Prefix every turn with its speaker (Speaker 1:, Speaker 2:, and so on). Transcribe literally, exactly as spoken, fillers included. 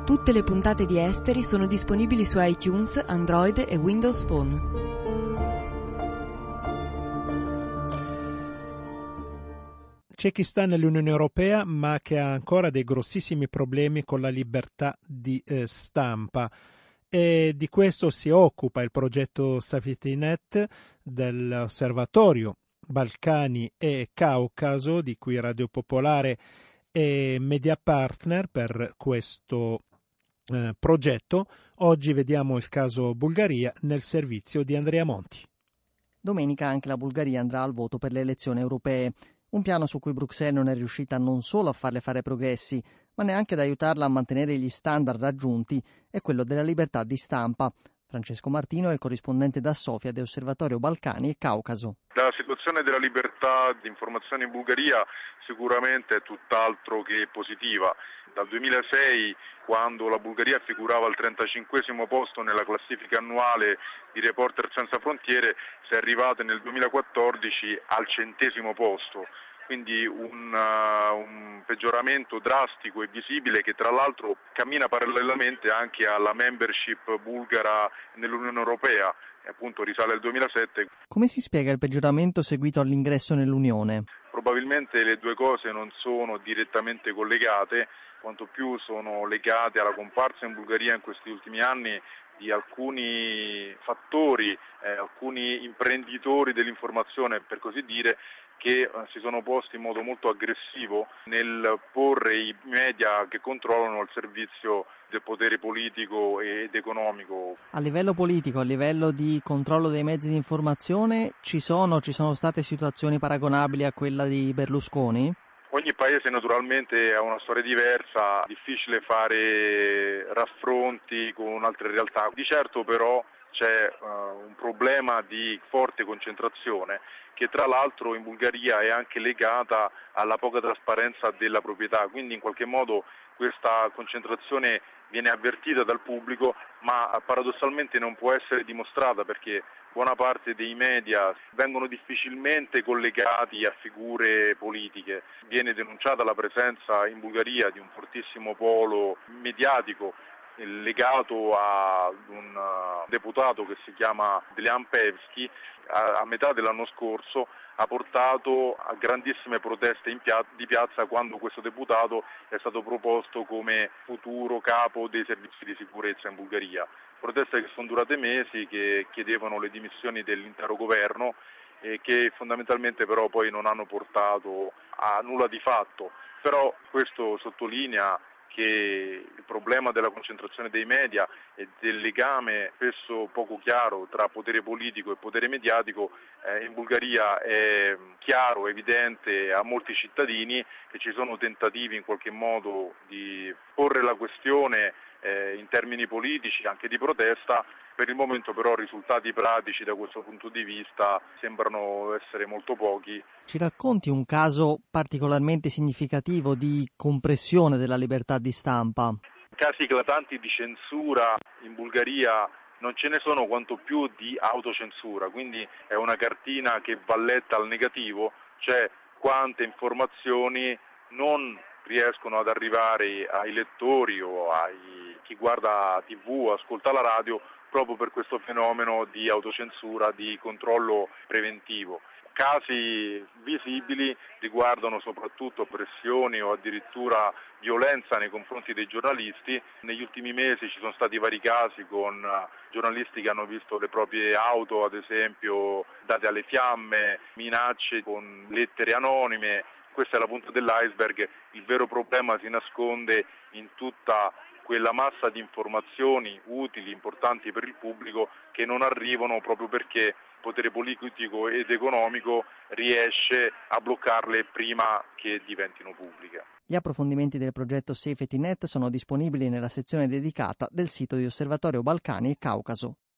Speaker 1: Tutte le puntate di Esteri sono disponibili su iTunes, Android e Windows Phone.
Speaker 2: C'è chi sta nell'Unione Europea ma che ha ancora dei grossissimi problemi con la libertà di eh, stampa. E di questo si occupa il progetto SafetyNet dell'Osservatorio Balcani e Caucaso, di cui Radio Popolare è media partner per questo eh, progetto. Oggi vediamo il caso Bulgaria nel servizio di Andrea Monti.
Speaker 3: Domenica anche la Bulgaria andrà al voto per le elezioni europee. Un piano su cui Bruxelles non è riuscita non solo a farle fare progressi, ma neanche ad aiutarla a mantenere gli standard raggiunti, è quello della libertà di stampa. Francesco Martino è il corrispondente da Sofia dell'Osservatorio Balcani e Caucaso.
Speaker 4: La situazione della libertà di informazione in Bulgaria sicuramente è tutt'altro che positiva. Dal duemilasei, quando la Bulgaria figurava al trentacinquesimo posto nella classifica annuale di Reporter Senza Frontiere, si è arrivate nel duemilaquattordici al centesimo posto. Quindi un, uh, un peggioramento drastico e visibile che tra l'altro cammina parallelamente anche alla membership bulgara nell'Unione Europea, e appunto risale al duemilasette.
Speaker 3: Come si spiega il peggioramento seguito all'ingresso nell'Unione?
Speaker 4: Probabilmente le due cose non sono direttamente collegate, quanto più sono legate alla comparsa in Bulgaria in questi ultimi anni di alcuni fattori, eh, alcuni imprenditori dell'informazione, per così dire, che eh, si sono posti in modo molto aggressivo nel porre i media che controllano al servizio del potere politico ed economico.
Speaker 3: A livello politico, a livello di controllo dei mezzi di informazione, ci sono, ci sono state situazioni paragonabili a quella di Berlusconi?
Speaker 4: Ogni paese naturalmente ha una storia diversa, difficile fare raffronti con altre realtà. Di certo però c'è uh, un problema di forte concentrazione che tra l'altro in Bulgaria è anche legata alla poca trasparenza della proprietà, quindi in qualche modo questa concentrazione viene avvertita dal pubblico, ma paradossalmente non può essere dimostrata perché buona parte dei media vengono difficilmente collegati a figure politiche. Viene denunciata la presenza in Bulgaria di un fortissimo polo mediatico legato a un deputato che si chiama Delian Pevski. A metà dell'anno scorso ha portato a grandissime proteste in pia- di piazza quando questo deputato è stato proposto come futuro capo dei servizi di sicurezza in Bulgaria. Proteste che sono durate mesi, che chiedevano le dimissioni dell'intero governo e che fondamentalmente però poi non hanno portato a nulla di fatto. Però questo sottolinea che il problema della concentrazione dei media e del legame spesso poco chiaro tra potere politico e potere mediatico eh, in Bulgaria è chiaro, evidente a molti cittadini, che ci sono tentativi in qualche modo di porre la questione eh, in termini politici, anche di protesta. Per il momento però risultati pratici da questo punto di vista sembrano essere molto pochi.
Speaker 3: Ci racconti un caso particolarmente significativo di compressione della libertà di stampa?
Speaker 4: Casi eclatanti di censura in Bulgaria non ce ne sono quanto più di autocensura, quindi è una cartina che va letta al negativo, cioè quante informazioni non riescono ad arrivare ai lettori o a chi guarda tivù o ascolta la radio proprio per questo fenomeno di autocensura, di controllo preventivo. Casi visibili riguardano soprattutto pressioni o addirittura violenza nei confronti dei giornalisti. Negli ultimi mesi ci sono stati vari casi con giornalisti che hanno visto le proprie auto, ad esempio, date alle fiamme, minacce con lettere anonime. Questa è la punta dell'iceberg. Il vero problema si nasconde in tutta quella massa di informazioni utili, importanti per il pubblico, che non arrivano proprio perché il potere politico ed economico riesce a bloccarle prima che diventino pubbliche.
Speaker 3: Gli approfondimenti del progetto SafetyNet sono disponibili nella sezione dedicata del sito di Osservatorio Balcani e Caucaso.